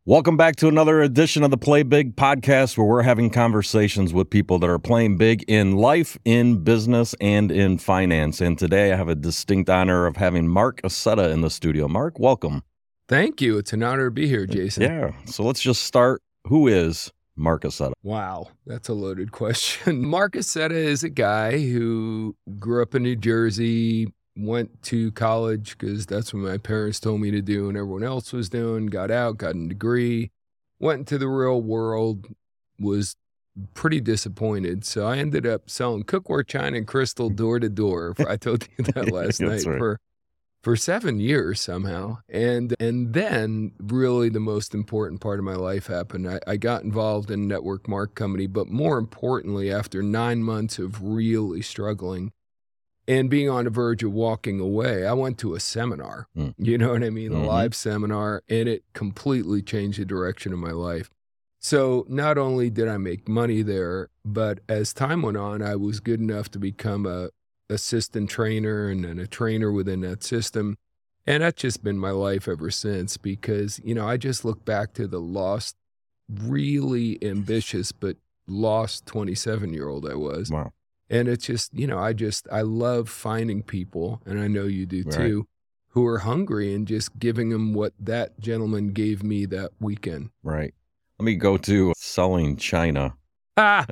Welcome back to another edition of the Play Big podcast, where we're having conversations with people that are playing big in life, in business, and in finance. And today I have a distinct honor of having Mark Accetta in the studio. Mark, welcome. Thank you. It's an honor to be here, Jason. Yeah. So let's just start. Who is Mark Accetta? Wow, that's a loaded question. Mark Accetta is a guy who grew up in New Jersey, went to college because that's what my parents told me to do and everyone else was doing, got out, got a degree, went into the real world, was pretty disappointed. So I ended up selling cookware, china, and crystal door to door. I told you that last night right. for 7 years somehow. And then really the most important part of my life happened. I got involved in a network marketing company, but more importantly, after 9 months of really struggling and being on the verge of walking away, I went to a seminar, you know what I mean? A live seminar, and it completely changed the direction of my life. So not only did I make money there, but as time went on, I was good enough to become a assistant trainer and then a trainer within that system. And that's just been my life ever since because, you know, I just look back to the lost, really ambitious, but lost 27-year-old I was. Wow. And it's just, you know, I love finding people, and I know you do too, who are hungry and just giving them what that gentleman gave me that weekend. Right. Let me go to selling china. Ah!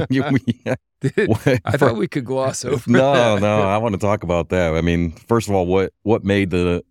I thought we could gloss over that. No, I want to talk about that. I mean, first of all, what made the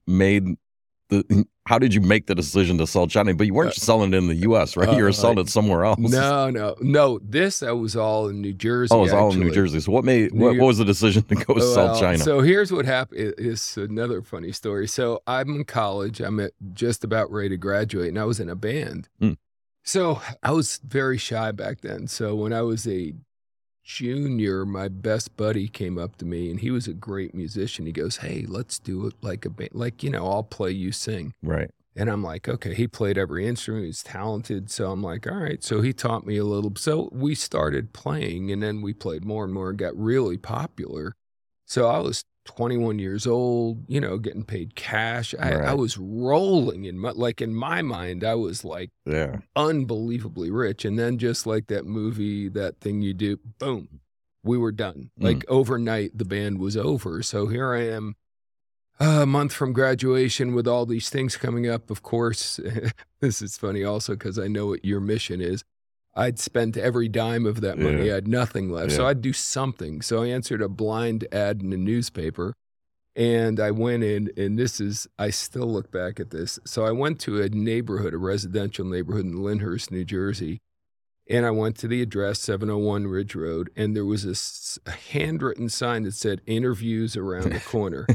how did you make the decision to sell china? But you weren't selling it in the U.S., right? You were selling it somewhere else. No. This was all in New Jersey. Oh, it was all in New Jersey. So what was the decision to go sell china? So here's what happened. It's another funny story. So I'm in college. I'm just about ready to graduate, and I was in a band. So I was very shy back then. So when I was a junior, my best buddy came up to me, and he was a great musician. He goes, "Hey, let's do it like a band. Like, you know, I'll play, you sing." Right. And I'm like, okay. He played every instrument. He's talented. So I'm like, all right. So he taught me a little. So we started playing, and then we played more and more and got really popular. So I was 21 years old, you know, getting paid cash. I was rolling in my mind, I was like unbelievably rich. And then just like that movie, that thing you do, boom, we were done. Like overnight, the band was over. So here I am a month from graduation with all these things coming up. Of course, this is funny also because I know what your mission is. I'd spent every dime of that money. I had nothing left. So I'd do something. So I answered a blind ad in a newspaper, and I went in, and I still look back at this. So I went to a residential neighborhood in Lyndhurst, New Jersey, and I went to the address, 701 Ridge Road, and there was a handwritten sign that said interviews around the corner.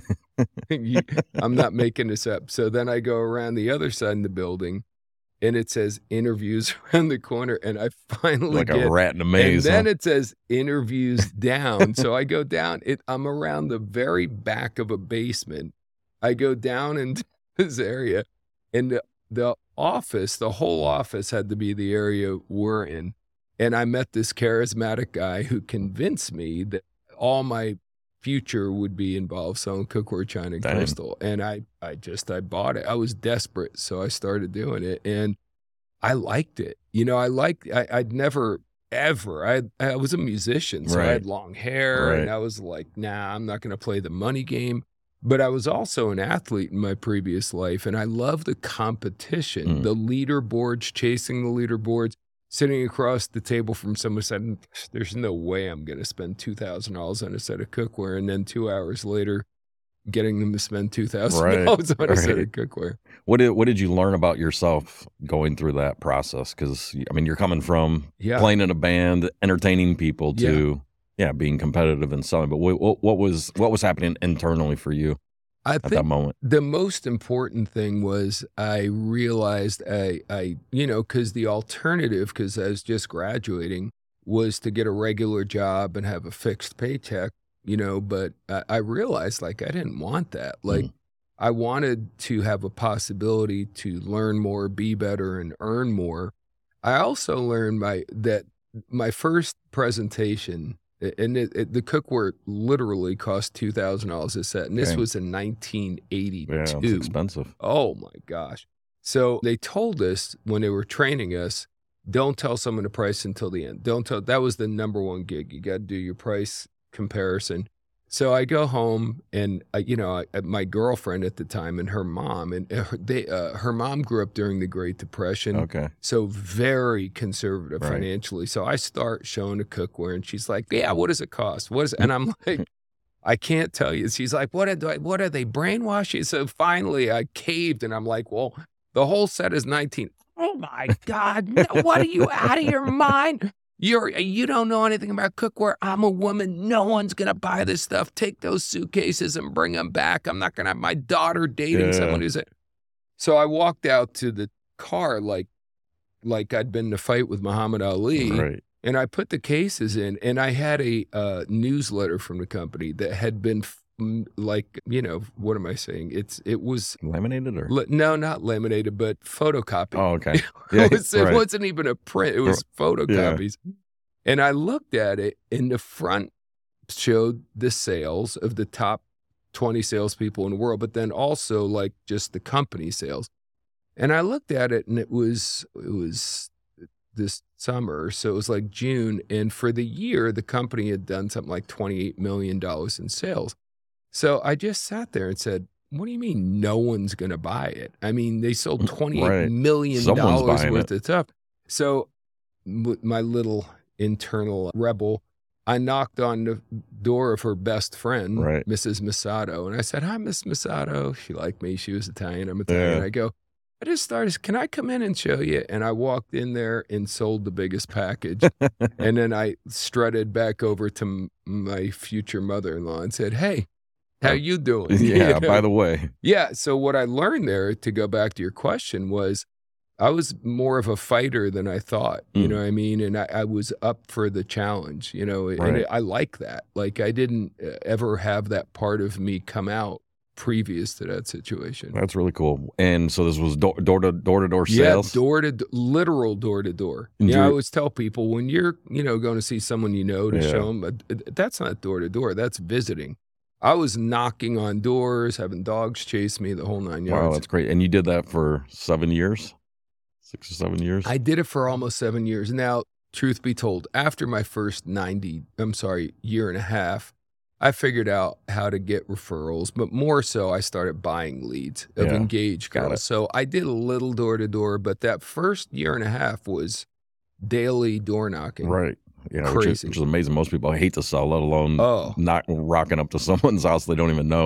I'm not making this up. So then I go around the other side of the building, and it says interviews around the corner, and I finally a rat in a maze. And then it says interviews down. So I go down. I'm around the very back of a basement. I go down into this area, and the whole office had to be the area we're in. And I met this charismatic guy who convinced me that all my future would be involved selling cookware, china, and crystal. And I bought it. I was desperate, so I started doing it, and I liked it. You know, I'd never ever. I was a musician, so I had long hair, and I was like, nah, I'm not going to play the money game. But I was also an athlete in my previous life, and I love the competition, the leaderboards, chasing the leaderboards. Sitting across the table from someone said, "There's no way I'm going to spend $2,000 on a set of cookware," and then 2 hours later, getting them to spend $2,000 on a set of cookware. What did you learn about yourself going through that process? Because I mean, you're coming from playing in a band, entertaining people, to being competitive and selling. But what was happening internally for you? I think that moment, the most important thing was I realized I you know, because the alternative, because I was just graduating, was to get a regular job and have a fixed paycheck, you know, but I realized like I didn't want that. Like I wanted to have a possibility to learn more, be better, and earn more. I also learned that my first presentation, and the cookware literally cost $2,000 a set, and this was in 1982. Yeah, it's expensive. Oh my gosh! So they told us when they were training us, don't tell someone the price until the end. Don't tell. That was the number one gig. You got to do your price comparison. So I go home and, my girlfriend at the time and her mom, and her mom grew up during the Great Depression. Okay. So very conservative financially. So I start showing the cookware and she's like, yeah, what does it cost? And I'm like, I can't tell you. She's like, what are they brainwashing? So finally I caved and I'm like, well, the whole set is 19. Oh my God. No, what are you out of your mind? You don't know anything about cookware. I'm a woman. No one's going to buy this stuff. Take those suitcases and bring them back. I'm not going to have my daughter dating someone who's it. So I walked out to the car like I'd been in a fight with Muhammad Ali. Right. And I put the cases in, and I had a newsletter from the company that had been what am I saying? It was laminated or no, not laminated, but photocopied. Oh, okay. Yeah, it wasn't even a print; it was photocopies. Yeah. And I looked at it, and the front showed the sales of the top 20 salespeople in the world, but then also like just the company sales. And I looked at it, and it was this summer, so it was like June, and for the year, the company had done something like $28 million in sales. So I just sat there and said, what do you mean no one's going to buy it? I mean, they sold $28 million worth of stuff. So with my little internal rebel, I knocked on the door of her best friend, Mrs. Masato, and I said, hi, Miss Masato. She liked me. She was Italian. I'm Italian. Yeah. I go, I just started, can I come in and show you? And I walked in there and sold the biggest package. And then I strutted back over to my future mother-in-law and said, hey, how you doing? Yeah, by the way. Yeah, so what I learned there, to go back to your question, was I was more of a fighter than I thought, you know what I mean? And I was up for the challenge, and I like that. Like, I didn't ever have that part of me come out previous to that situation. That's really cool. And so this was door-to-door sales? Yeah, literal door-to-door. Yeah, I always tell people, when you're, going to see someone to show them, that's not door-to-door, that's visiting. I was knocking on doors, having dogs chase me, the whole 9 yards. Wow, that's great. And you did that for 7 years? 6 or 7 years? I did it for almost 7 years. Now, truth be told, after my first year and a half, I figured out how to get referrals, but more so I started buying leads of engaged girls. So I did a little door-to-door, but that first year and a half was daily door knocking. Right. Which is amazing. Most people hate to sell, let alone not rocking up to someone's house they don't even know.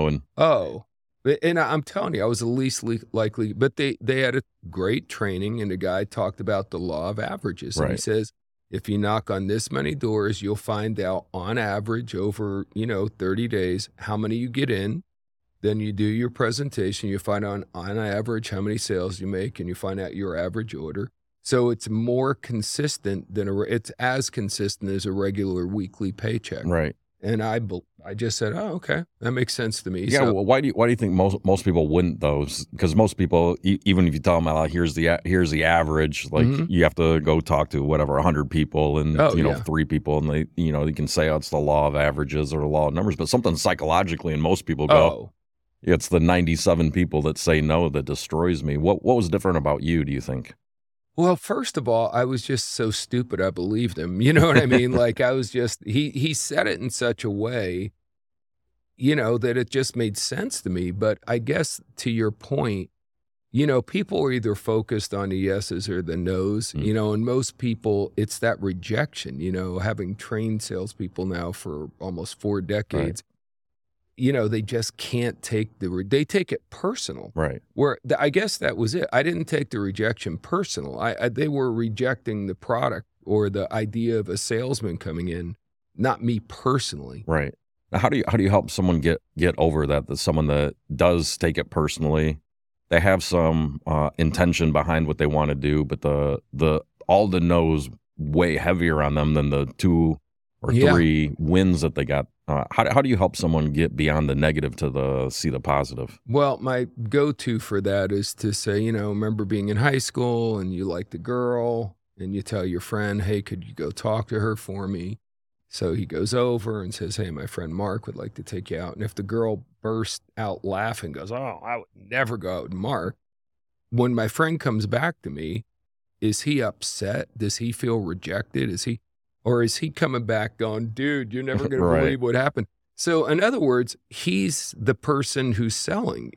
And I'm telling you, I was the least likely, but they had a great training, and the guy talked about the law of averages. And he says, if you knock on this many doors, you'll find out on average over, 30 days, how many you get in. Then you do your presentation. You find out on average how many sales you make, and you find out your average order. So it's more consistent than it's as consistent as a regular weekly paycheck. Right. And I just said, oh, okay, that makes sense to me. Yeah. So, well, why do you think most people wouldn't though? Because most people, even if you tell them, here's the average, like you have to go talk to 100 people and 3 people, and they you can say it's the law of averages or the law of numbers, but something psychologically, and most people go, it's the 97 people that say no that destroys me. What was different about you, do you think? Well, first of all, I was just so stupid I believed him. You know what I mean? Like, I was just, he said it in such a way, that it just made sense to me. But I guess to your point, people are either focused on the yeses or the nos, and most people, it's that rejection, having trained salespeople now for almost 4 decades. They just can't take they take it personal. Right. Where I guess that was it. I didn't take the rejection personal. They were rejecting the product or the idea of a salesman coming in, not me personally. Right. Now, how do you help someone get over that someone that does take it personally, they have some intention behind what they want to do, but all the no's way heavier on them than the 2 or 3 wins that they got. How do you help someone get beyond the negative to see the positive? Well, my go-to for that is to say, remember being in high school and you liked the girl and you tell your friend, hey, could you go talk to her for me? So he goes over and says, hey, my friend Mark would like to take you out. And if the girl bursts out laughing, goes, oh, I would never go out with Mark. when my friend comes back to me, is he upset? Does he feel rejected? Or is he coming back going, dude, you're never going to Right. believe what happened? So in other words, he's the person who's selling.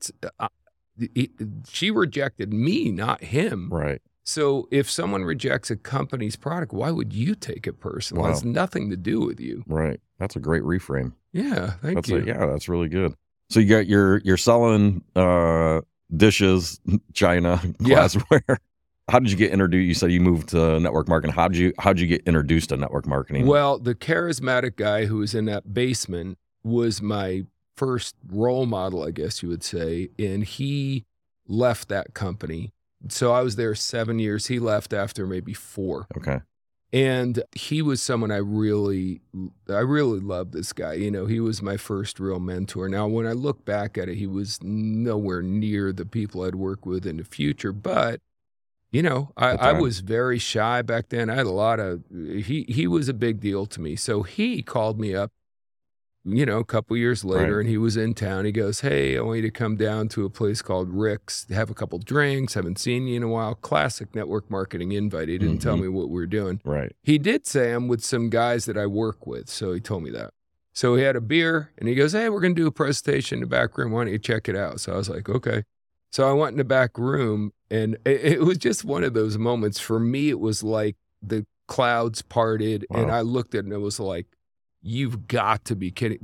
She rejected me, not him. Right. So if someone rejects a company's product, why would you take it personal? Wow. It has nothing to do with you. Right. That's a great reframe. Yeah, thank you. Yeah, that's really good. So you got you're selling dishes, china, glassware. How did you get introduced? You said you moved to network marketing. How'd you get introduced to network marketing? Well, the charismatic guy who was in that basement was my first role model, I guess you would say, and he left that company. So I was there 7 years. He left after maybe 4. Okay. And he was someone I really loved, this guy. You know, he was my first real mentor. Now, when I look back at it, he was nowhere near the people I'd work with in the future. But, you know, I was very shy back then. I had a lot of, he was a big deal to me. So he called me up, you know, a couple years later, and he was in town. He goes, hey, I want you to come down to a place called Rick's, have a couple drinks. Haven't seen you in a while. Classic network marketing invite. He didn't tell me what we were doing. Right. He did say I'm with some guys that I work with. So he told me that. So he had a beer and he goes, hey, we're going to do a presentation in the back room. Why don't you check it out? So I was like, okay. So I went in the back room and it was just one of those moments. For me, it was like the clouds parted and I looked at it and it was like, you've got to be kidding.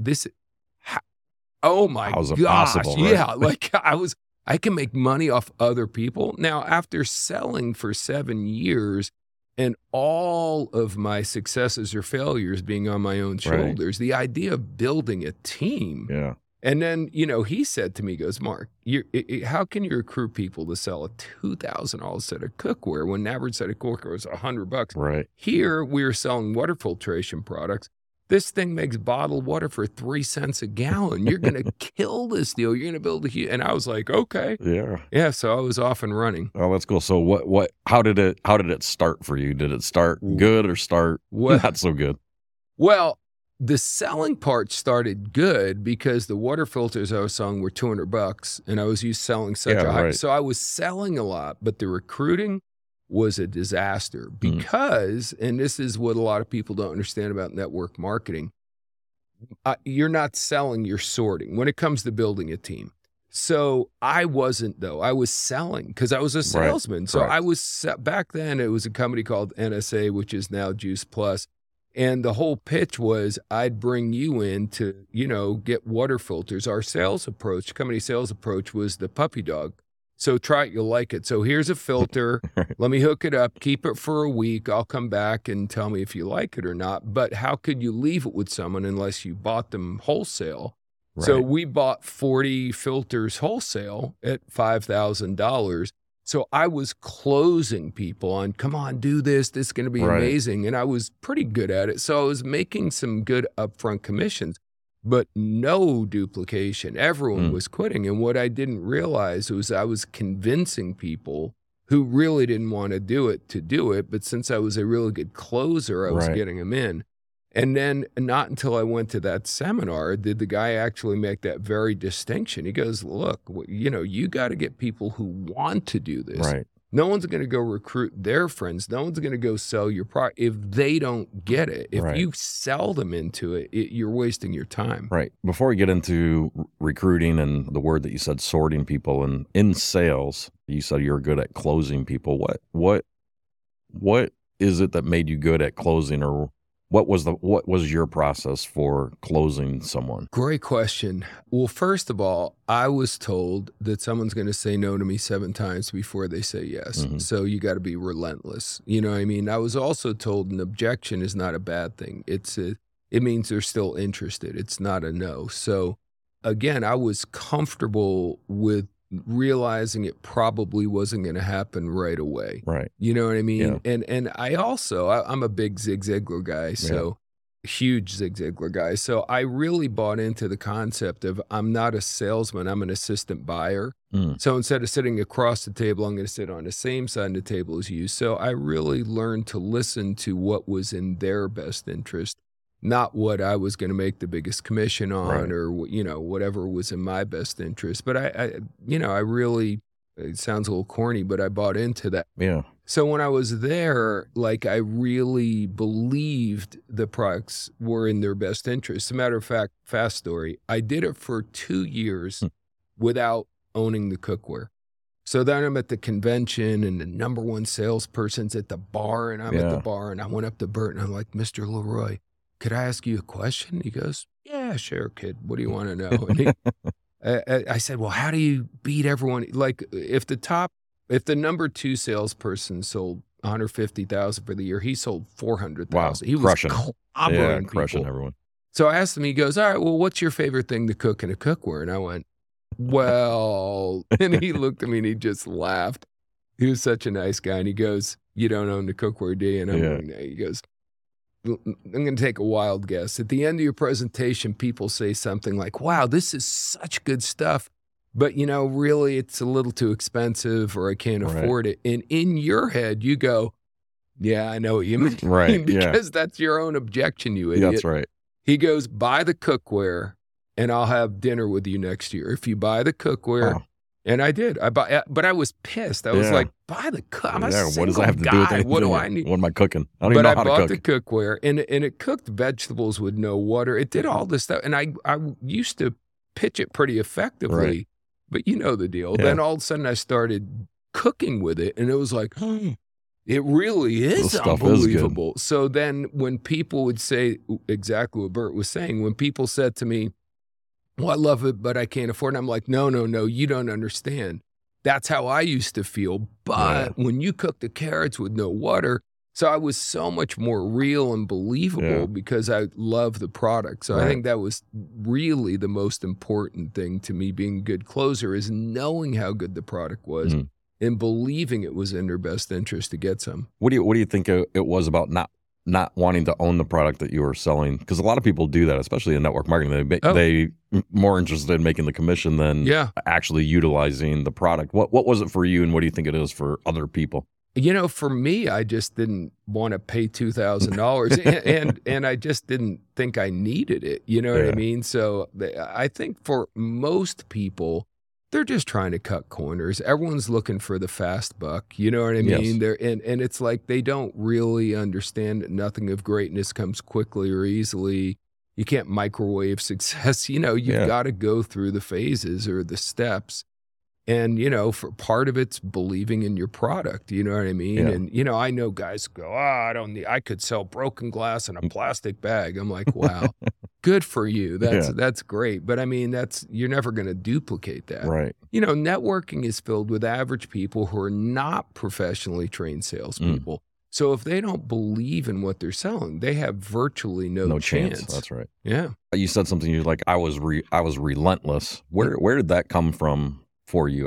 Oh my How's it gosh. possible, right? Yeah. Like I can make money off other people. Now, after selling for 7 years and all of my successes or failures being on my own shoulders, the idea of building a team. Yeah. And then, you know, he said to me, he goes, Mark, how can you recruit people to sell a $2,000 set of cookware when the average set of cookware was $100? Right. Here, we were selling water filtration products. This thing makes bottled water for 3 cents a gallon. You're going to kill this deal. You're going to build a huge, and I was like, okay. Yeah. Yeah. So I was off and running. Oh, that's cool. So how did it start for you? Did it start good or start not so good? Well, the selling part started good because the water filters I was selling were $200 and I was used to selling such a high. So I was selling a lot, but the recruiting was a disaster because, and this is what a lot of people don't understand about network marketing, you're not selling, you're sorting when it comes to building a team. So I wasn't, though. I was selling because I was a salesman. So I was, back then it was a company called NSA, which is now Juice Plus. And the whole pitch was I'd bring you in to, you know, get water filters. Our sales approach, company sales approach was the puppy dog. So try it, you'll like it. So here's a filter. Let me hook it up, keep it for a week. I'll come back and tell me if you like it or not. But how could you leave it with someone unless you bought them wholesale? Right. So we bought 40 filters wholesale at $5,000. So I was closing people on, come on, do this. This is going to be amazing. And I was pretty good at it. So I was making some good upfront commissions, but no duplication. Everyone was quitting. And what I didn't realize was I was convincing people who really didn't want to do it. But since I was a really good closer, I was getting them in. And then not until I went to that seminar did the guy actually make that very distinction. He goes, look, you know, you got to get people who want to do this. Right. No one's going to go recruit their friends. No one's going to go sell your product if they don't get it. If you sell them into it, you're wasting your time. Right. Before we get into recruiting and the word that you said, sorting people, and in sales, you said you're good at closing people. What is it that made you good at closing, or what was your process for closing someone? Great question. Well, first of all, I was told that someone's going to say no to me 7 times before they say yes. So you got to be relentless. You know what I mean? I was also told an objection is not a bad thing. It means they're still interested. It's not a no. So again, I was comfortable with realizing it probably wasn't going to happen right away. Right. You know what I mean? Yeah. And I also, I'm a big Zig Ziglar guy, so huge Zig Ziglar guy. So I really bought into the concept of I'm not a salesman, I'm an assistant buyer. So instead of sitting across the table, I'm going to sit on the same side of the table as you. So I really learned to listen to what was in their best interest, not what I was going to make the biggest commission on or, you know, whatever was in my best interest. But I really it sounds a little corny, but I bought into that. Yeah. So when I was there, like I really believed the products were in their best interest. As a matter of fact, fast story, I did it for 2 years without owning the cookware. So then I'm at the convention and the number one salesperson's at the bar and I'm at the bar and I went up to Bert and I'm like, Mr. Leroy, could I ask you a question? He goes, yeah, sure, kid. What do you want to know? And I said, well, how do you beat everyone? Like if the number 2 salesperson sold 150,000 for the year, he sold 400,000. Wow. He was Crushing. clobbering Crushing people. everyone. So I asked him, he goes, all right, well, what's your favorite thing to cook in a cookware? And I went, well, and he looked at me and he just laughed. He was such a nice guy. And he goes, you don't own the cookware, do you? And I'm like, no. He goes, I'm going to take a wild guess. At the end of your presentation, people say something like, wow, this is such good stuff. But, you know, really, it's a little too expensive or I can't afford it. And in your head, you go, yeah, I know what you mean. Right. Because that's your own objection, you idiot. That's right. He goes, buy the cookware and I'll have dinner with you next year. If you buy the cookware. Wow. And I did. But I was pissed. I was like, buy the cookware. I'm a single what does that have to guy. do with anything? What do I need? What am I cooking? I don't even know how to cook. But I bought the cookware and it cooked vegetables with no water. It did all this stuff. And I used to pitch it pretty effectively. Right. But you know the deal. Yeah. Then all of a sudden I started cooking with it and it was like, it really is unbelievable. So then when people would say exactly what Bert was saying, when people said to me, well, I love it, but I can't afford it. I'm like, no, you don't understand. That's how I used to feel. But when you cook the carrots with no water, so I was so much more real and believable because I love the product. So I think that was really the most important thing to me being a good closer is knowing how good the product was and believing it was in their best interest to get some. What do you think it was about not wanting to own the product that you were selling? Because a lot of people do that, especially in network marketing. They more interested in making the commission than actually utilizing the product. What was it for you, and what do you think it is for other people? You know, for me, I just didn't want to pay $2,000 and I just didn't think I needed it. You know what I mean? So I think for most people, they're just trying to cut corners. Everyone's looking for the fast buck. You know what I mean? Yes. And it's like they don't really understand that nothing of greatness comes quickly or easily. You can't microwave success. You know, you've got to go through the phases or the steps. And, you know, for part of it's believing in your product, you know what I mean? Yeah. And, you know, I know guys go, I could sell broken glass in a plastic bag. I'm like, wow, good for you. That's great. But I mean, you're never going to duplicate that. Right. You know, networking is filled with average people who are not professionally trained salespeople. So if they don't believe in what they're selling, they have virtually no chance. That's right. Yeah. You said something, you're like, I was relentless. Where did that come from? For you,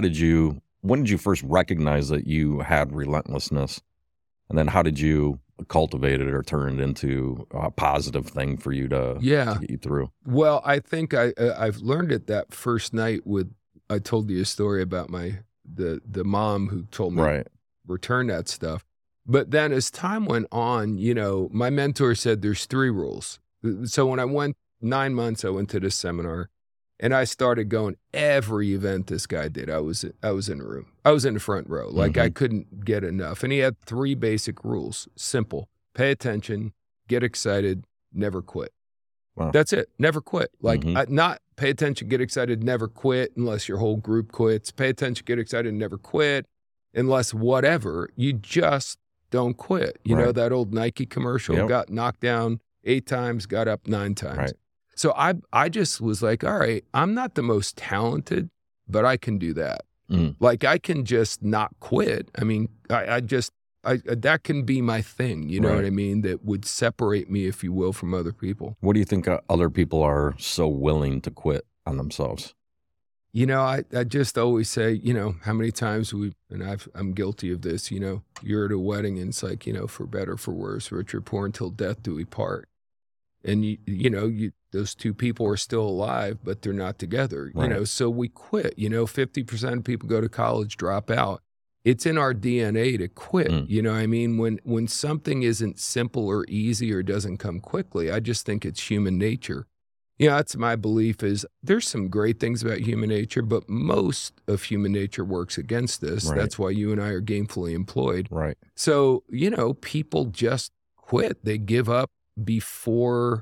when did you first recognize that you had relentlessness, and then how did you cultivate it or turn it into a positive thing for you to get you through? Well, I think I've learned it that first night I told you a story about the mom who told me return that stuff. But then as time went on, you know, my mentor said there's 3 rules. So when I went 9 months, I went to this seminar. And I started going every event this guy did. I was in a room. I was in the front row. Like I couldn't get enough. And he had 3 basic rules. Simple. Pay attention, get excited, never quit. Wow. That's it. Never quit. Like not pay attention, get excited, never quit unless your whole group quits. Pay attention, get excited, never quit unless whatever. You just don't quit. You know that old Nike commercial, got knocked down 8 times, got up 9 times. Right. So I just was like, all right, I'm not the most talented, but I can do that. Like I can just not quit. I mean, I that can be my thing. You know what I mean? That would separate me, if you will, from other people. What do you think other people are so willing to quit on themselves? You know, I just always say, you know, how many times I'm guilty of this, you know, you're at a wedding and it's like, you know, for better, for worse, rich or poor, until death do we part. And you know, those 2 people are still alive, but they're not together, you know, so we quit. You know, 50% of people go to college, drop out. It's in our DNA to quit. You know what I mean? When something isn't simple or easy or doesn't come quickly, I just think it's human nature. That's my belief is there's some great things about human nature, but most of human nature works against us. Right. That's why you and I are gainfully employed. Right. So, people just quit. They give up before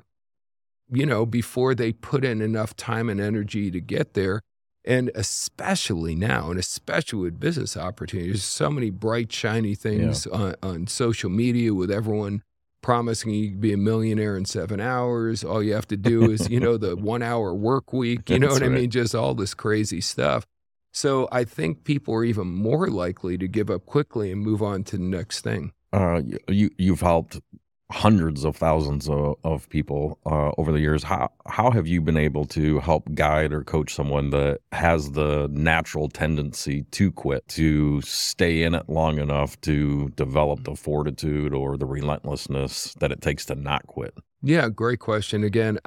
they put in enough time and energy to get there. And especially now, and especially with business opportunities, so many bright, shiny things on social media with everyone promising you can be a millionaire in 7 hours. All you have to do is, the 1 hour work week, you know what I mean? Just all this crazy stuff. So I think people are even more likely to give up quickly and move on to the next thing. You've helped hundreds of thousands of people over the years. How have you been able to help guide or coach someone that has the natural tendency to quit, to stay in it long enough to develop the fortitude or the relentlessness that it takes to not quit? Yeah, great question. Again,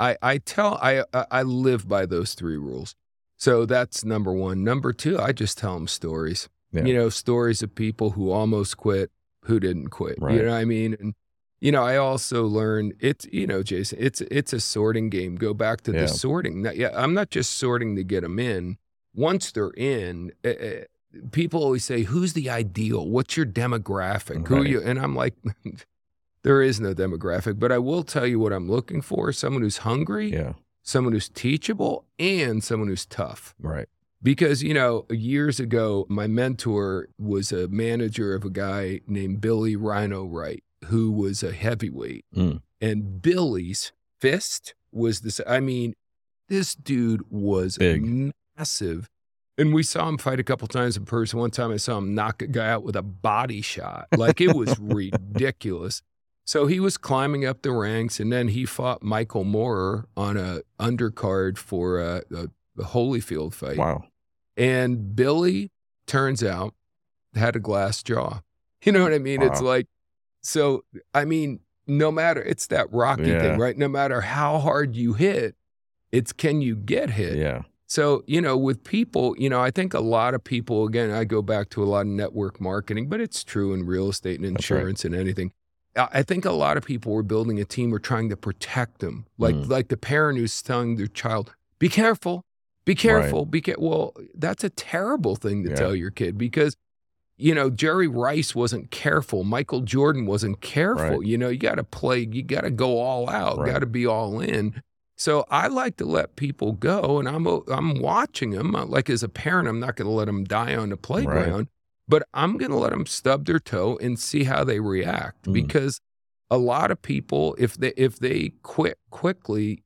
I live by those 3 rules. So that's number 1. Number 2, I just tell them stories. Yeah. Stories of people who almost quit, who didn't quit. Right. You know what I mean? And I also learned it's, Jason, it's a sorting game. Go back to the sorting. I'm not just sorting to get them in. Once they're in, people always say, who's the ideal? What's your demographic? Right. Who are you? And I'm like, there is no demographic, but I will tell you what I'm looking for. Someone who's hungry, someone who's teachable, and someone who's tough. Right. Because, years ago, my mentor was a manager of a guy named Billy Rhino Wright, who was a heavyweight. And Billy's fist was this. I mean, this dude was big, massive. And we saw him fight a couple times in person. One time I saw him knock a guy out with a body shot. Like, it was ridiculous. So he was climbing up the ranks, and then he fought Michael Moorer on a undercard for a Holyfield fight. Wow. And Billy, turns out, had a glass jaw. You know what I mean? Wow. It's like, so, I mean, no matter, it's that Rocky thing, right? No matter how hard you hit, it's can you get hit? Yeah. So, with people, I think a lot of people, again, I go back to a lot of network marketing, but it's true in real estate and insurance and anything. I think a lot of people were building a team, were trying to protect them. Like the parent who's telling their child, be careful, be careful, right. Well, that's a terrible thing to tell your kid because, Jerry Rice wasn't careful. Michael Jordan wasn't careful. Right. You got to play, you got to go all out, got to be all in. So I like to let people go, and I'm watching them. Like as a parent, I'm not going to let them die on the playground, but I'm going to let them stub their toe and see how they react. Because a lot of people, if they quit quickly,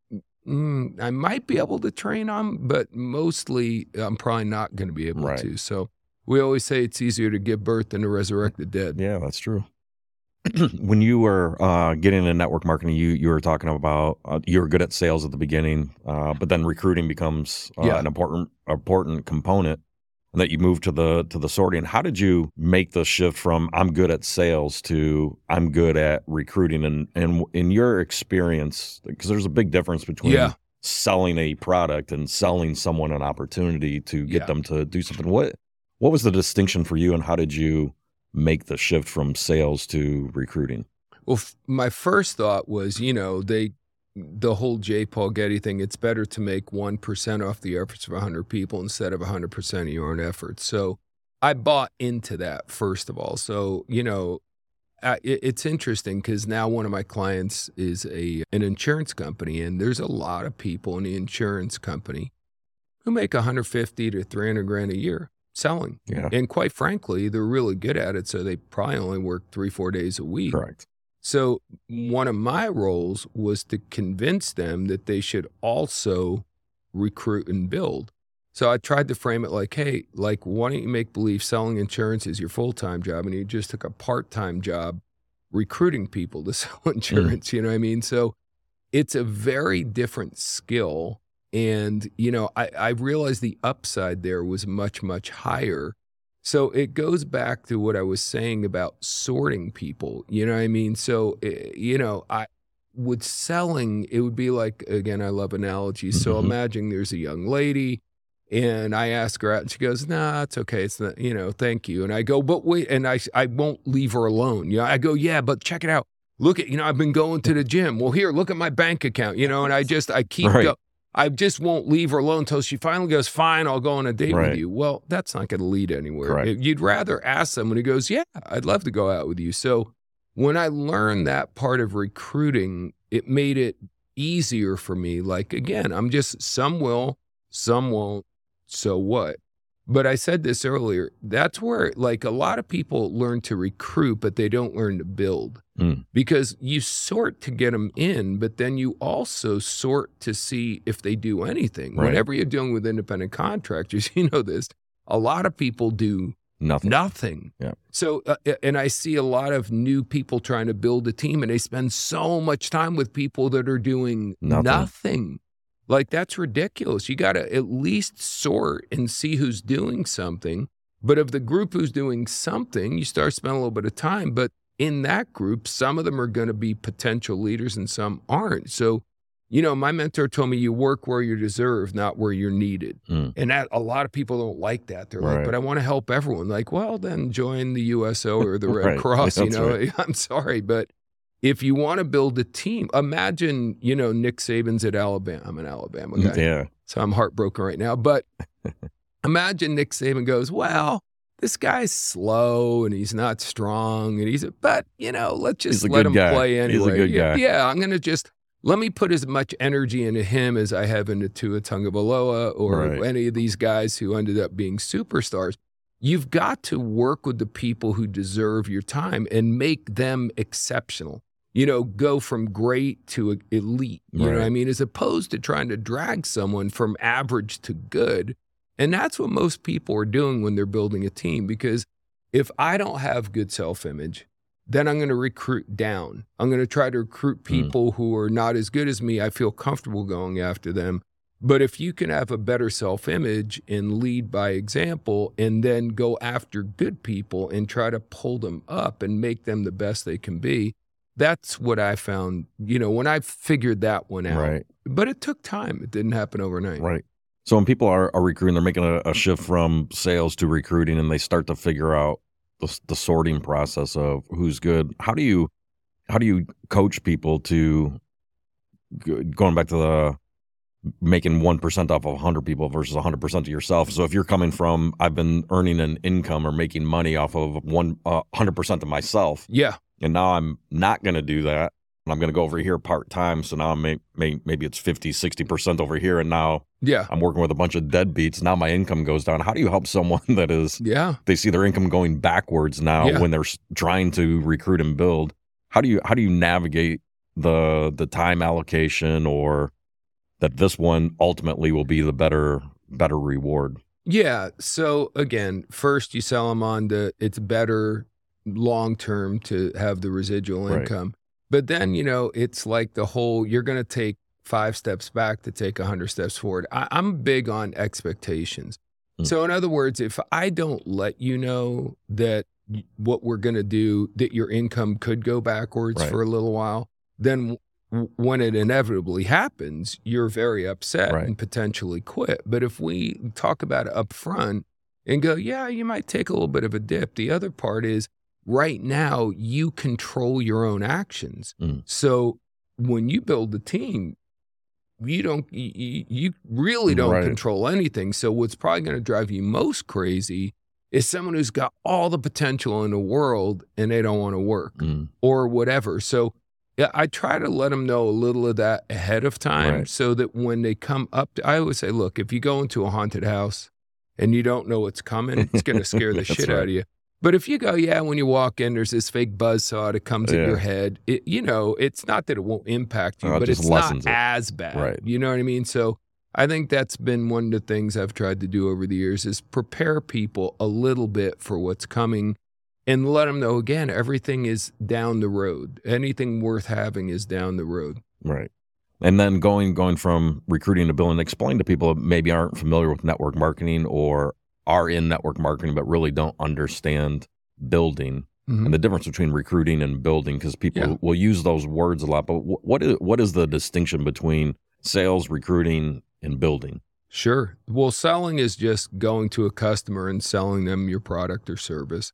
I might be able to train them, but mostly I'm probably not going to be able to. So we always say it's easier to give birth than to resurrect the dead. Yeah, that's true. When you were getting into network marketing, you were talking about you were good at sales at the beginning, but then recruiting becomes an important component, and that you moved to the sorting. How did you make the shift from I'm good at sales to I'm good at recruiting? And in your experience, because there's a big difference between selling a product and selling someone an opportunity to get them to do something. What was the distinction for you, and how did you make the shift from sales to recruiting? Well, my first thought was, the whole J. Paul Getty thing, it's better to make 1% off the efforts of 100 people instead of 100% of your own efforts. So I bought into that, first of all. So, it's interesting because now one of my clients is an insurance company, and there's a lot of people in the insurance company who make 150 to 300 grand a year selling. Yeah. And quite frankly, they're really good at it. So they probably only work 3-4 days a week. Correct. So one of my roles was to convince them that they should also recruit and build. So I tried to frame it like, hey, why don't you make believe selling insurance is your full-time job, and you just took a part-time job recruiting people to sell insurance, you know what I mean? So it's a very different skill. And, I realized the upside there was much, much higher. So it goes back to what I was saying about sorting people, you know what I mean? So, with selling, it would be like, again, I love analogies. So imagine there's a young lady and I ask her out and she goes, nah, it's okay. It's not, thank you. And I go, but wait, and I won't leave her alone. I go, yeah, but check it out. look at, I've been going to the gym. Well, here, look at my bank account, and I keep Right. going. I just won't leave her alone until she finally goes, fine, I'll go on a date Right. with you. Well, that's not going to lead anywhere. Correct. You'd rather ask someone who goes, yeah, I'd love to go out with you. So when I learned that part of recruiting, it made it easier for me. Like, again, I'm just, some will, some won't, so what? But I said this earlier, that's where like a lot of people learn to recruit, but they don't learn to build. Because you sort to get them in, but then you also sort to see if they do anything. Right. Whenever you're dealing with independent contractors, you know this, a lot of people do nothing. Yeah. So, and I see a lot of new people trying to build a team, and they spend so much time with people that are doing nothing. Like, that's ridiculous. You got to at least sort and see who's doing something. But of the group who's doing something, you start spending a little bit of time. But in that group, some of them are going to be potential leaders and some aren't. So, my mentor told me you work where you deserve, not where you're needed. And that a lot of people don't like that. They're like, but I want to help everyone. Like, well, then join the USO or the Red Cross, Right. I'm sorry, but if you want to build a team, imagine, Nick Saban's at Alabama. I'm an Alabama guy. Yeah. So I'm heartbroken right now. But imagine Nick Saban goes, well, this guy's slow and he's not strong. But, let's just let him play anyway. He's a good guy. Yeah, I'm going to let me put as much energy into him as I have into Tua Tagovailoa or any of these guys who ended up being superstars. You've got to work with the people who deserve your time and make them exceptional. Go from great to elite, you know what I mean? As opposed to trying to drag someone from average to good. And that's what most people are doing when they're building a team. Because if I don't have good self-image, then I'm going to recruit down. I'm going to try to recruit people who are not as good as me. I feel comfortable going after them. But if you can have a better self-image and lead by example and then go after good people and try to pull them up and make them the best they can be, that's what I found, when I figured that one out. Right. But it took time. It didn't happen overnight. Right. So when people are recruiting, they're making a shift from sales to recruiting, and they start to figure out the sorting process of who's good. How do you coach people to, going back to the making 1% off of 100 people versus 100% of yourself? So if you're coming from, I've been earning an income or making money off of 100% of myself. Yeah. And now I'm not going to do that. And I'm going to go over here part-time. So now maybe it's 50, 60% over here. And now I'm working with a bunch of deadbeats. Now my income goes down. How do you help someone that is, they see their income going backwards now when they're trying to recruit and build? How do you navigate the time allocation, or that this one ultimately will be the better reward? Yeah. So again, first you sell them on it's better long-term to have the residual income. But then, it's like the whole, you're going to take 5 steps back to take 100 steps forward. I'm big on expectations. So in other words, if I don't let you know that what we're going to do, that your income could go backwards for a little while, then when it inevitably happens, you're very upset and potentially quit. But if we talk about it up front and go, yeah, you might take a little bit of a dip. The other part is, right now, you control your own actions. So when you build a team, you really don't control anything. So what's probably going to drive you most crazy is someone who's got all the potential in the world and they don't want to work or whatever. So I try to let them know a little of that ahead of time so that when they come up, I always say, look, if you go into a haunted house and you don't know what's coming, it's going to scare the shit out of you. But if you go, when you walk in, there's this fake buzzsaw that comes in your head, it's not that it won't impact you, but it's not as bad. You know what I mean? So I think that's been one of the things I've tried to do over the years is prepare people a little bit for what's coming and let them know, again, everything is down the road. Anything worth having is down the road. Right. And then going from recruiting to building, explain to people that maybe aren't familiar with network marketing or are in network marketing but really don't understand building and the difference between recruiting and building, because people will use those words a lot. But what is the distinction between sales, recruiting, and building? Sure. Well, selling is just going to a customer and selling them your product or service.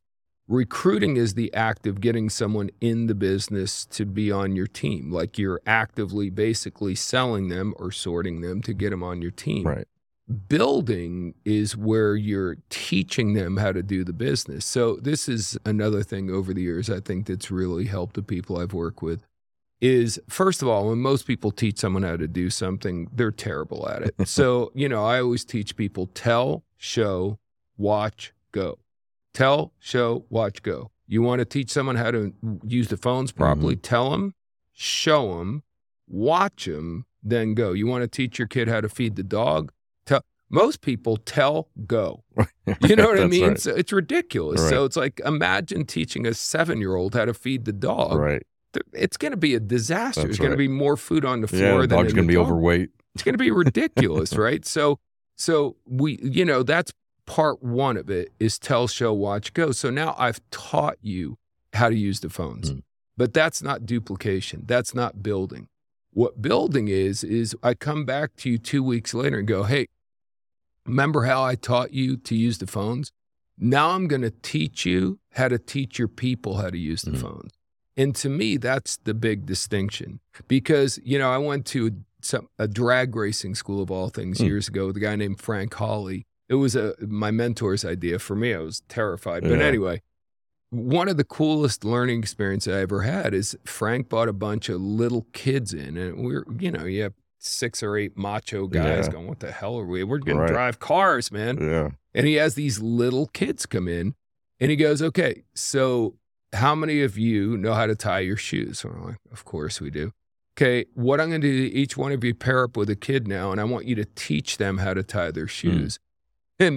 Recruiting is the act of getting someone in the business to be on your team. Like you're actively basically selling them or sorting them to get them on your team. Right. Building is where you're teaching them how to do the business. So this is another thing over the years I think that's really helped the people I've worked with is, first of all, when most people teach someone how to do something, they're terrible at it. So, I always teach people tell, show, watch, go. Tell, show, watch, go. You want to teach someone how to use the phones properly? Tell them, show them, watch them, then go. You want to teach your kid how to feed the dog? Most people tell, go. You know what I mean? Right. So it's ridiculous. Right. So it's like, imagine teaching a 7-year-old how to feed the dog. Right. It's going to be a disaster. That's There's going to be more food on the floor Yeah, the than dog's going to be overweight. It's going to be ridiculous, right? So we, that's part one of it is tell, show, watch, go. So now I've taught you how to use the phones, but that's not duplication. That's not building. What building is I come back to you 2 weeks later and go, hey, remember how I taught you to use the phones? Now I'm going to teach you how to teach your people how to use the phones. And to me, that's the big distinction because, I went to a drag racing school of all things years ago with a guy named Frank Hawley. It was my mentor's idea. For me, I was terrified. But anyway, one of the coolest learning experiences I ever had is Frank brought a bunch of little kids in. And we're, you have 6 or 8 macho guys going, what the hell are we? We're going to drive cars, man. Yeah. And he has these little kids come in and he goes, okay, so how many of you know how to tie your shoes? So I'm like, of course we do. Okay, what I'm going to do, each one of you pair up with a kid now, and I want you to teach them how to tie their shoes. And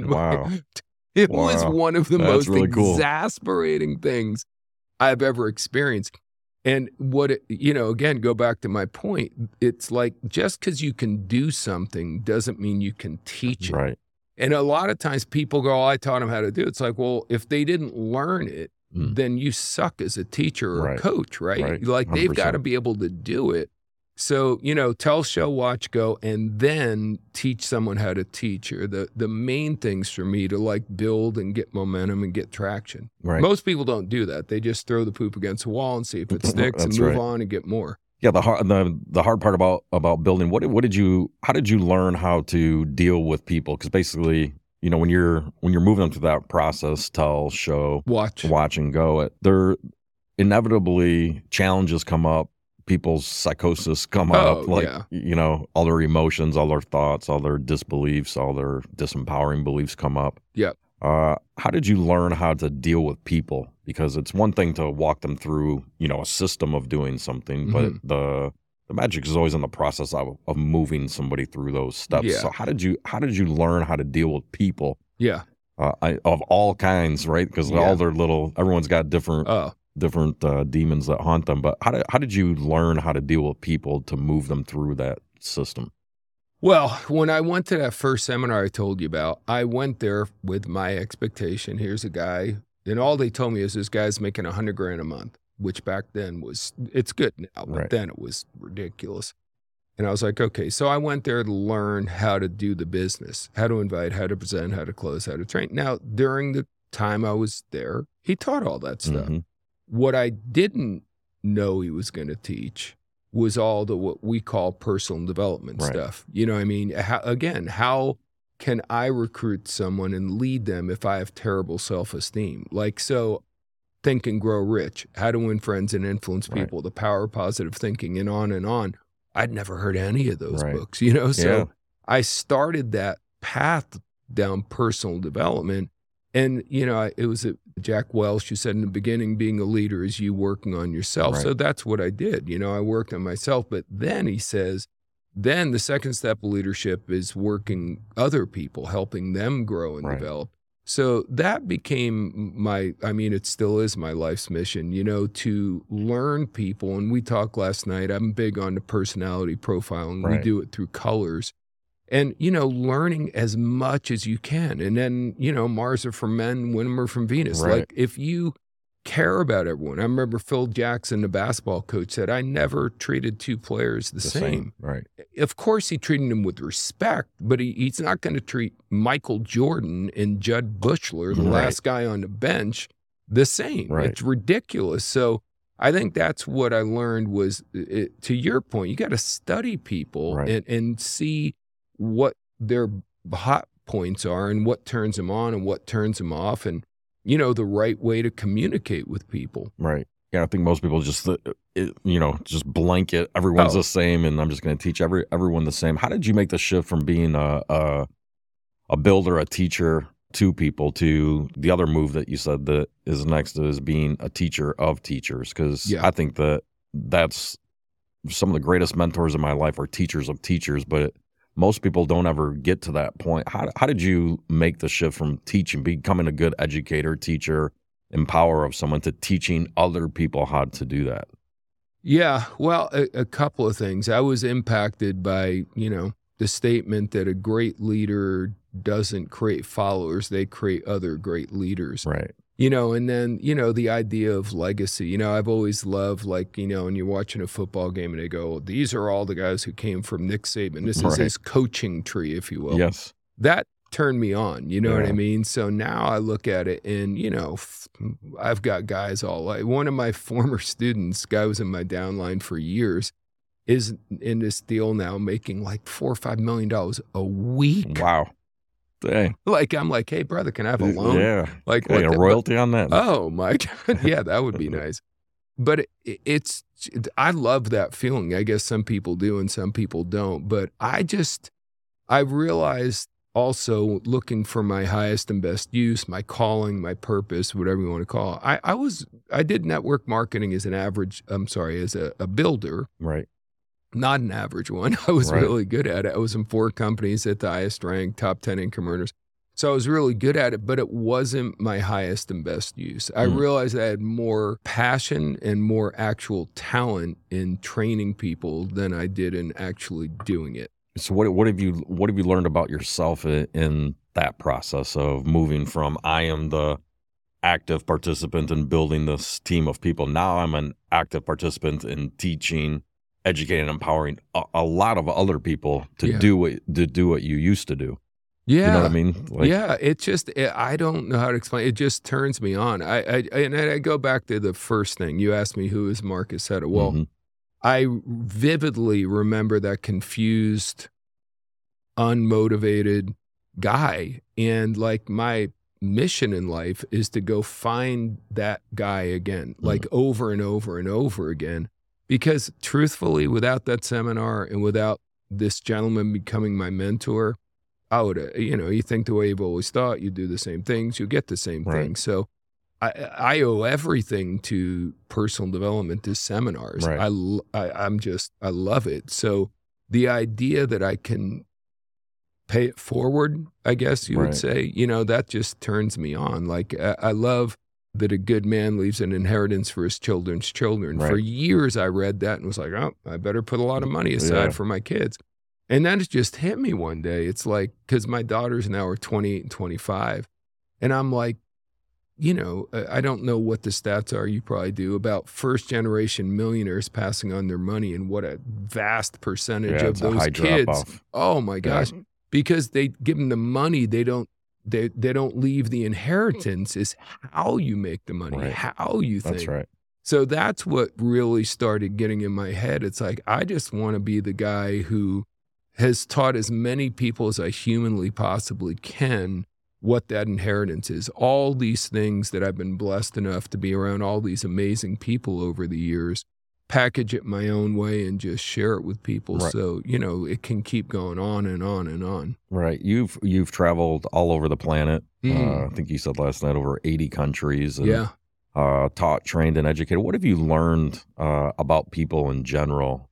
it was one of the most really exasperating things I've ever experienced. And again, go back to my point. It's like just because you can do something doesn't mean you can teach it. Right. And a lot of times people go, I taught them how to do it. It's like, well, if they didn't learn it, then you suck as a teacher or a coach, right? Like 100%. They've got to be able to do it. So, tell, show, watch, go, and then teach someone how to teach are the main things for me to build and get momentum and get traction. Right. Most people don't do that. They just throw the poop against the wall and see if it sticks and move on and get more. Yeah, the hard part about building. How did you learn how to deal with people? Because basically, when you're moving them through that process, tell, show, watch and go. There inevitably challenges come up. People's psychosis come up, all their emotions, all their thoughts, all their disbeliefs, all their disempowering beliefs come up. Yeah. How did you learn how to deal with people? Because it's one thing to walk them through, a system of doing something, but the magic is always in the process of moving somebody through those steps. Yeah. So how did you learn how to deal with people? Yeah. Of all kinds, right? Because everyone's got different demons that haunt them. But how did you learn how to deal with people to move them through that system? Well, when I went to that first seminar I told you about, I went there with my expectation. Here's a guy, and all they told me is this guy's making $100,000 a month, which back then it's good now, but then it was ridiculous. And I was like, okay, so I went there to learn how to do the business, how to invite, how to present, how to close, how to train. Now, during the time I was there, he taught all that stuff. What I didn't know he was going to teach was all what we call personal development stuff. You know what I mean? How can I recruit someone and lead them if I have terrible self-esteem? So Think and Grow Rich, How to Win Friends and Influence People, The Power of Positive Thinking, and on and on. I'd never heard any of those books, So I started that path down personal development. And, it was Jack Welch who said in the beginning, being a leader is you working on yourself. Right. So that's what I did. I worked on myself. But then he says, then the second step of leadership is working other people, helping them grow and develop. So that became it still is my life's mission, to learn people. And we talked last night, I'm big on the personality profiling. We do it through colors. And, learning as much as you can. And then, Mars are from men, women are from Venus. Right. If you care about everyone. I remember Phil Jackson, the basketball coach, said, I never treated two players the same. Right. Of course, he treated them with respect, but he's not going to treat Michael Jordan and Judd Buechler, the last guy on the bench, the same. Right. It's ridiculous. So I think that's what I learned was, to your point, you got to study people Right. and see what their hot points are and what turns them on and what turns them off, and, the right way to communicate with people. Right. Yeah, I think most people just, just blanket everyone's Oh. the same, and I'm just going to teach everyone the same. How did you make the shift from being a builder, a teacher to people, to the other move that you said that is next is being a teacher of teachers? Because Yeah. I think that's some of the greatest mentors in my life are teachers of teachers, but most people don't ever get to that point. How did you make the shift from teaching, becoming a good educator, teacher, empower of someone, to teaching other people how to do that? Yeah, well, a couple of things. I was impacted by, the statement that a great leader doesn't create followers, they create other great leaders. Right. And then, the idea of legacy. I've always loved, like, when you're watching a football game and they go, these are all the guys who came from Nick Saban. This is Right. his coaching tree, if you will. Yes. That turned me on, you know what I Yeah. mean? So now I look at it and, I've got guys one of my former students, guy was in my downline for years, is in this deal now making like $4 or $5 million a week. Wow. Dang. Like, I'm like, hey, brother, can I have a loan? Yeah. Like, Hey, a royalty on that? Oh my God. Yeah, that would be nice. But I love that feeling. I guess some people do and some people don't. But I realized also, looking for my highest and best use, my calling, my purpose, whatever you want to call it. I did network marketing as a builder, Right. not an average one. I was Right. really good at it. I was in 4 companies at the highest rank, top 10 income earners. So I was really good at it, but it wasn't my highest and best use. I realized I had more passion and more actual talent in training people than I did in actually doing it. So what have you learned about yourself in that process of moving from I am the active participant in building this team of people, now I'm an active participant in teaching, educating, empowering a lot of other people to do what you used to do? Yeah. You know what I mean? Like, Yeah, I don't know how to explain. It just turns me on. And I go back to the first thing. You asked me who is Mark Accetta. Well, mhm. I vividly remember that confused, unmotivated guy. And like, my mission in life is to go find that guy again, like over and over and over again. Because truthfully, without that seminar and without this gentleman becoming my mentor, I would, you think the way you've always thought, you do the same things, you get the same Right. things. So I owe everything to personal development, to seminars. Right. I love it. So the idea that I can pay it forward, I guess you would Right. say, that just turns me on. Like, I love that a good man leaves an inheritance for his children's children. For Right. years, I read that and was like, oh, I better put a lot of money aside Yeah. for my kids. And then it just hit me one day. It's like, because my daughters now are 28 and 25. And I'm like, I don't know what the stats are, you probably do, about first generation millionaires passing on their money, and what a vast percentage Yeah, of it's a those high kids. drop-off. Oh my gosh. Because they give them the money, they don't leave the inheritance. Is how you make the money, Right. how you think. That's right. So that's what really started getting in my head. It's like, I just want to be the guy who has taught as many people as I humanly possibly can what that inheritance is. All these things that I've been blessed enough to be around, all these amazing people over the years, package it my own way and just share it with people. Right. So, it can keep going on and on and on. Right. You've traveled all over the planet. Mm. I think you said last night over 80 countries. And, Yeah. taught, trained, and educated. What have you learned about people in general?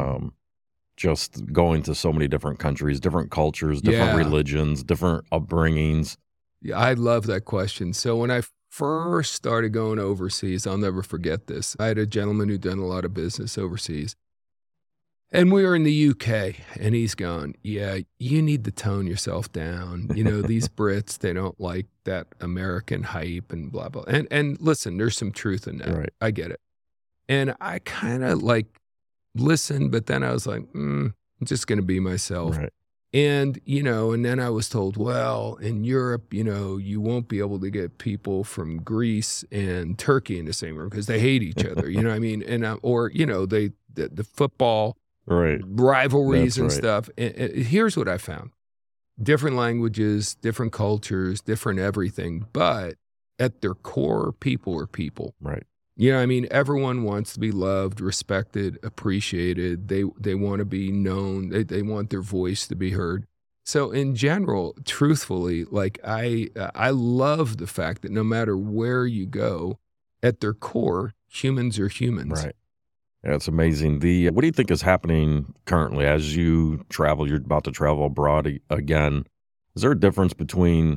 Just going to so many different countries, different cultures, different Yeah. religions, different upbringings. Yeah, I love that question. So when I first started going overseas, I'll never forget this. I had a gentleman who'd done a lot of business overseas. And we were in the UK, and he's going, yeah, you need to tone yourself down. These Brits, they don't like that American hype and blah, blah. And listen, there's some truth in that. Right. I get it. And I kind of like listened, but then I was like, I'm just going to be myself. Right. And, and then I was told, well, in Europe, you won't be able to get people from Greece and Turkey in the same room because they hate each other. You know what I mean? And, or, the football rivalries and stuff. And here's what I found. Different languages, different cultures, different everything. But at their core, people are people. Right. You know what I mean? Everyone wants to be loved, respected, appreciated. They want to be known. They want their voice to be heard. So in general, truthfully, like I love the fact that no matter where you go, at their core, humans are humans. Right. Yeah, it's amazing. What do you think is happening currently as you travel? You're about to travel abroad again. Is there a different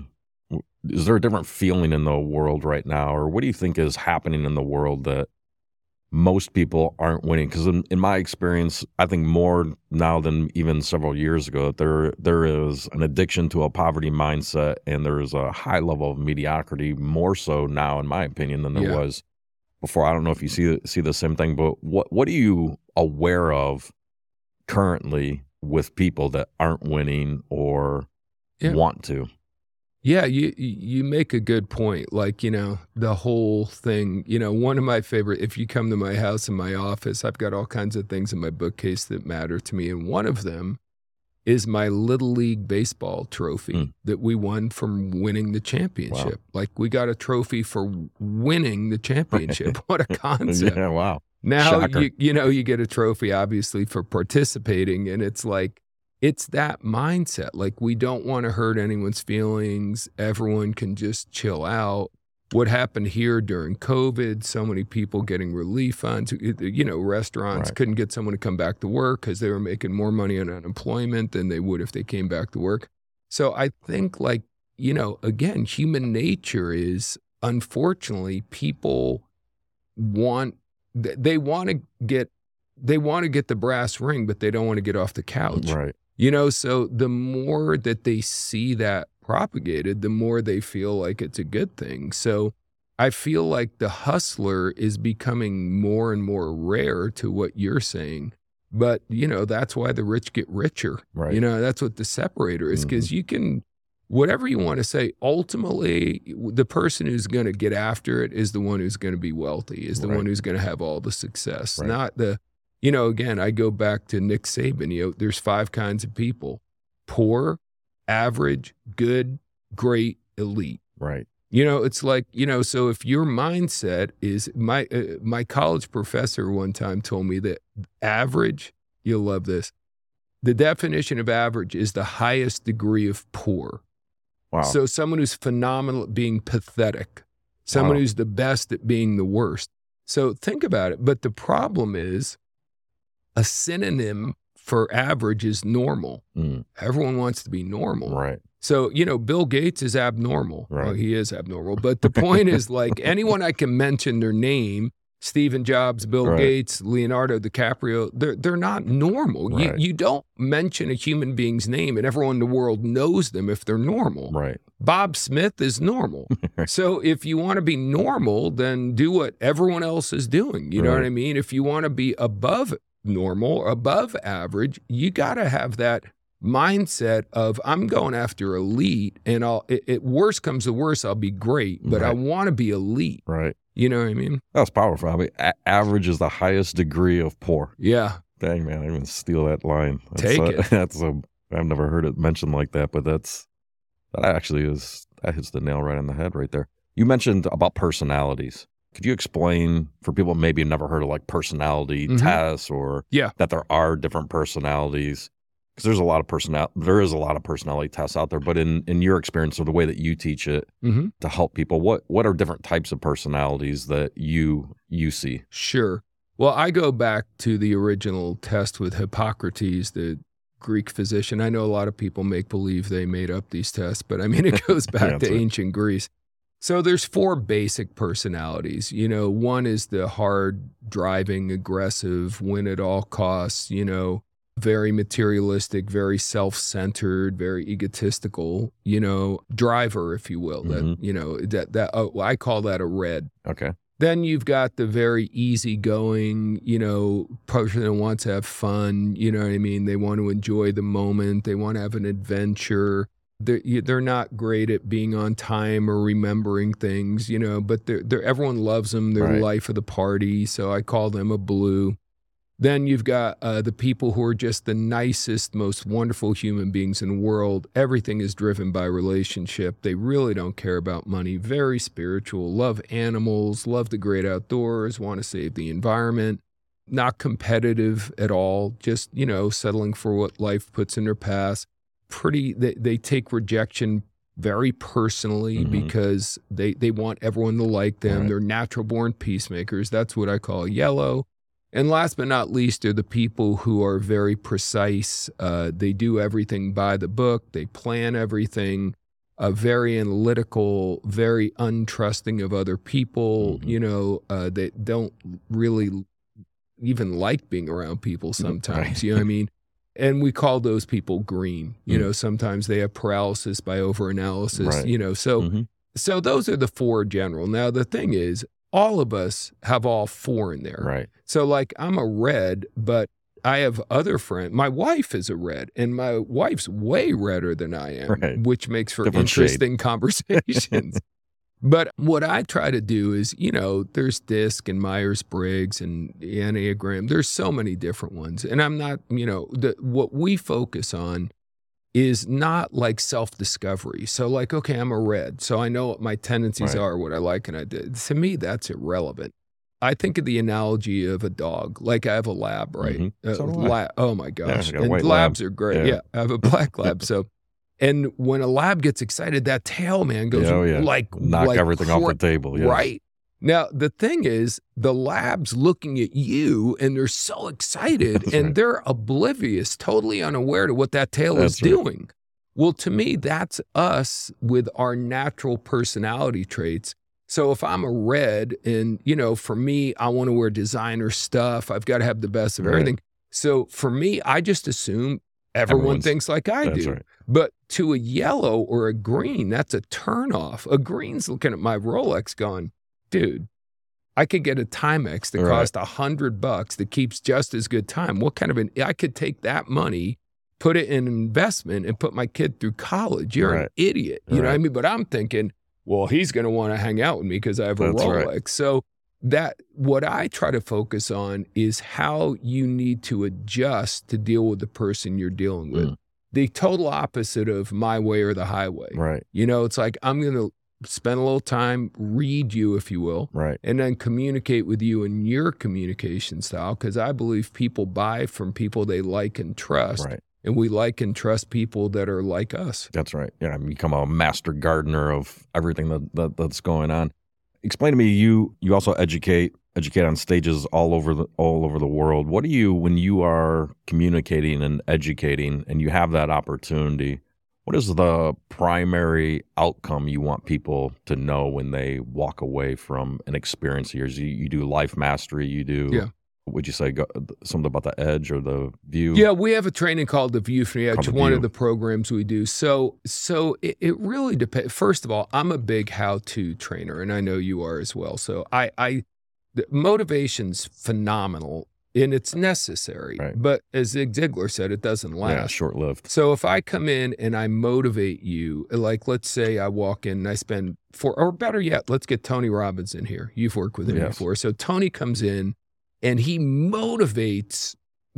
feeling in the world right now? Or what do you think is happening in the world that most people aren't winning? Because in my experience, I think more now than even several years ago, there is an addiction to a poverty mindset, and there is a high level of mediocrity, more so now, in my opinion, than there was before. I don't know if you see the same thing, but what are you aware of currently with people that aren't winning or want to? Yeah, you make a good point. Like, the whole thing, one of my favorite, if you come to my house and my office, I've got all kinds of things in my bookcase that matter to me. And one of them is my Little League baseball trophy that we won from winning the championship. Wow. Like, we got a trophy for winning the championship. What a concept. Yeah, wow. Now, you get a trophy, obviously, for participating. And it's like, it's that mindset. Like, we don't want to hurt anyone's feelings. Everyone can just chill out. What happened here during COVID, so many people getting relief funds, restaurants couldn't get someone to come back to work because they were making more money on unemployment than they would if they came back to work. So I think, again, human nature is, unfortunately, people want to get the brass ring, but they don't want to get off the couch. Right. So the more that they see that propagated, the more they feel like it's a good thing. So I feel like the hustler is becoming more and more rare to what you're saying. But, that's why the rich get richer. Right. That's what the separator is, because you can, whatever you want to say, ultimately, the person who's going to get after it is the one who's going to be wealthy, is the one who's going to have all the success, not the, again, I go back to Nick Saban, there's 5 kinds of people: poor, average, good, great, elite. Right. It's like, so if your mindset is, my college professor one time told me that average, you'll love this, the definition of average is the highest degree of poor. Wow. So someone who's phenomenal at being pathetic, someone who's the best at being the worst. So think about it. But the problem is, a synonym for average is normal. Everyone wants to be normal. Right. So, Bill Gates is abnormal. Right. Well, he is abnormal. But the point is, like, anyone I can mention their name, Stephen Jobs, Bill Gates, Leonardo DiCaprio, they're not normal. Right. You don't mention a human being's name and everyone in the world knows them if they're normal. Right. Bob Smith is normal. So if you want to be normal, then do what everyone else is doing. You know what I mean? If you want to be above normal, above average, you got to have that mindset of, I'm going after elite, and worst comes to worst, I'll be great, but I want to be elite. Right. You know what I mean? That's powerful. I mean, average is the highest degree of poor. Yeah. Dang, man, I didn't even steal that line. Take it. I've never heard it mentioned like that, but that hits the nail right on the head right there. You mentioned about personalities. Could you explain for people maybe never heard of like personality tests, or that there are different personalities? Because there is a lot of personality tests out there, but in your experience or the way that you teach it to help people, what are different types of personalities that you see? Sure. Well, I go back to the original test with Hippocrates, the Greek physician. I know a lot of people make believe they made up these tests, but I mean, it goes back to ancient Greece. So there's 4 basic personalities. One is the hard driving, aggressive, win at all costs, very materialistic, very self-centered, very egotistical, driver, if you will. That I call that a red. Okay. Then you've got the very easygoing, person that wants to have fun. You know what I mean? They want to enjoy the moment. They want to have an adventure. They're not great at being on time or remembering things, but everyone loves them. They're the life of the party. So I call them a blue. Then you've got the people who are just the nicest, most wonderful human beings in the world. Everything is driven by relationship. They really don't care about money. Very spiritual, love animals, love the great outdoors, want to save the environment, not competitive at all, just, settling for what life puts in their path. They take rejection very personally because they want everyone to like them. They're natural born peacemakers. That's what I call yellow. And last but not least are the people who are very precise. They do everything by the book. They plan everything, very analytical, very untrusting of other people. They don't really even like being around people sometimes. You know what I mean? And we call those people green. Sometimes they have paralysis by overanalysis, So those are the four general. Now, the thing is, all of us have all four in there. Right. So like I'm a red, but I have other friends. My wife is a red, and my wife's way redder than I am, which makes for different interesting conversations. But what I try to do is, there's DISC and Myers-Briggs and the Enneagram. There's so many different ones. And I'm not, what we focus on is not like self-discovery. So like, okay, I'm a red, so I know what my tendencies are, what I like and I did. To me, that's irrelevant. I think of the analogy of a dog. Like I have a lab, right? Oh my gosh. Yeah, and labs are great. Yeah, I have a black lab. And when a lab gets excited, that tail, man, goes knock everything off the table. Yes. Right. Now, the thing is, the lab's looking at you and they're so excited and they're oblivious, totally unaware to what that tail is doing. Well, to me, that's us with our natural personality traits. So if I'm a red and, for me, I want to wear designer stuff, I've got to have the best of everything. So for me, I just assume everyone thinks like I do. Right. But to a yellow or a green, that's a turnoff. A green's looking at my Rolex going, dude, I could get a Timex that costs $100 that keeps just as good time. What kind of I could take that money, put it in an investment and put my kid through college. You're an idiot. You know what I mean? But I'm thinking, well, he's going to want to hang out with me because I have a Rolex. Right. So what I try to focus on is how you need to adjust to deal with the person you're dealing with. The total opposite of my way or the highway. Right. It's like, I'm going to spend a little time, read you, if you will, and then communicate with you in your communication style, because I believe people buy from people they like and trust, and we like and trust people that are like us. That's right. Yeah, I become a master gardener of everything that's going on. Explain to me, you also educate on stages all over the world. What do you, when you are communicating and educating and you have that opportunity, what is the primary outcome you want people to know when they walk away from an experience of yours? You do life mastery, you do, would you say something about the edge or the view? Yeah, we have a training called the View from the Edge, one of the programs we do. So it really depends. First of all, I'm a big how-to trainer, and I know you are as well. So the motivation's phenomenal. And it's necessary. But as Zig Ziglar said, it doesn't last. Yeah, short-lived. So if I come in and I motivate you, like let's say I walk in and I spend or better yet, let's get Tony Robbins in here. You've worked with him before. So Tony comes in and he motivates,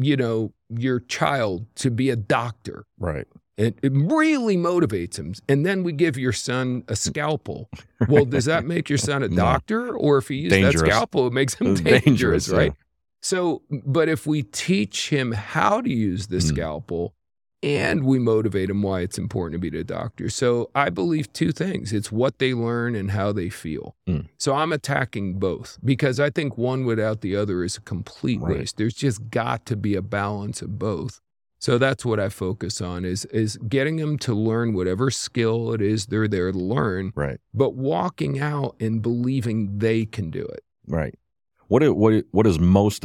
your child to be a doctor. Right. It really motivates him. And then we give your son a scalpel. Well, does that make your son a doctor? Or if he uses that scalpel, it makes him dangerous, right? So, but if we teach him how to use the scalpel and we motivate him why it's important to be the doctor. So I believe two things. It's what they learn and how they feel. So I'm attacking both because I think one without the other is a complete waste. There's just got to be a balance of both. So that's what I focus on is getting them to learn whatever skill it is they're there to learn, but walking out and believing they can do it. Right. What is most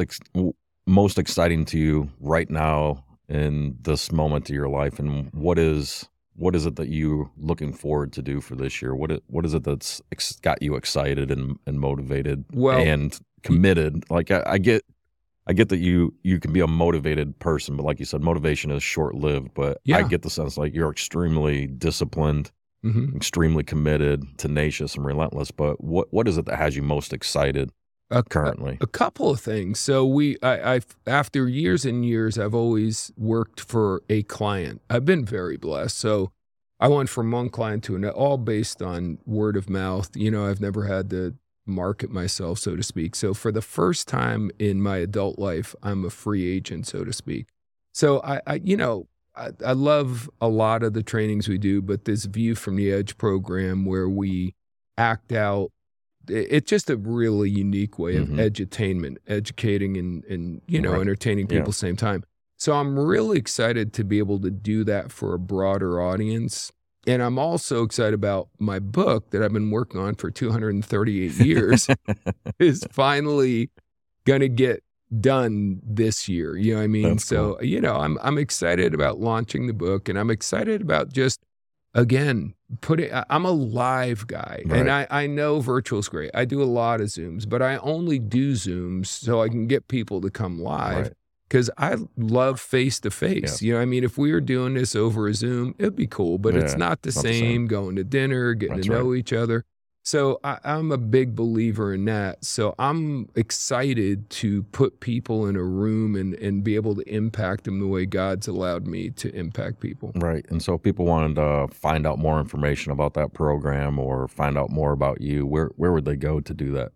exciting to you right now in this moment of your life, and what is what is it that you looking forward to do for this year? What is it that's got you excited and motivated and committed? Like I get that you can be a motivated person, but like you said, motivation is short-lived. But I get the sense like you're extremely disciplined, extremely committed, tenacious, and relentless. But what is it that has you most excited currently? A couple of things. So I've after years and years, I've always worked for a client. I've been very blessed. So I went from one client to another, all based on word of mouth. I've never had to market myself, so to speak. So for the first time in my adult life, I'm a free agent, so to speak. So I love a lot of the trainings we do, but this View from the Edge program where we act out, it's just a really unique way of edutainment, educating and entertaining people at the same time. So I'm really excited to be able to do that for a broader audience. And I'm also excited about my book that I've been working on for 238 years is finally going to get done this year. You know what I mean? That's cool. I'm excited about launching the book, and I'm excited about just, again, I'm a live guy, and I know virtual's great. I do a lot of Zooms, but I only do Zooms so I can get people to come live. Because I love face-to-face. You know what I mean? If we were doing this over a Zoom, it'd be cool, but it's not the same going to dinner, getting to know each other. So I'm a big believer in that. So I'm excited to put people in a room and be able to impact them the way God's allowed me to impact people. Right. And so if people wanted to find out more information about that program or find out more about you, where would they go to do that?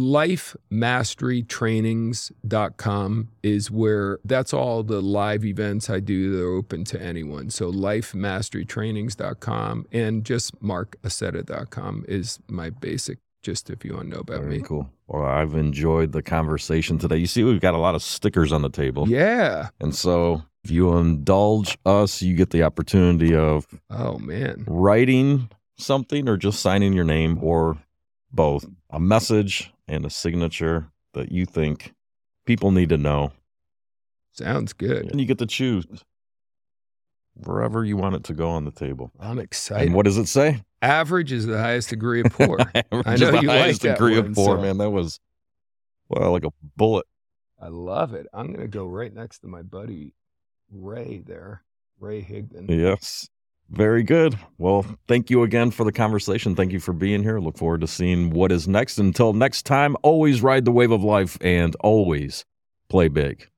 LifeMasteryTrainings.com is where that's all the live events I do that are open to anyone. So LifeMasteryTrainings.com and just MarkAccetta.com is my basic, just if you want to know about me. Cool. Well, I've enjoyed the conversation today. You see, we've got a lot of stickers on the table. Yeah. And so if you indulge us, you get the opportunity of writing something or just signing your name or both, a message and a signature that you think people need to know. Sounds good. And you get to choose wherever you want it to go on the table. I'm excited. And what does it say? Average is the highest degree of poor. I know you like that degree of poor, man. That was, like a bullet. I love it. I'm going to go right next to my buddy Ray there, Ray Higdon. Yes. Very good. Well, thank you again for the conversation. Thank you for being here. Look forward to seeing what is next. Until next time, always ride the wave of life and always play big.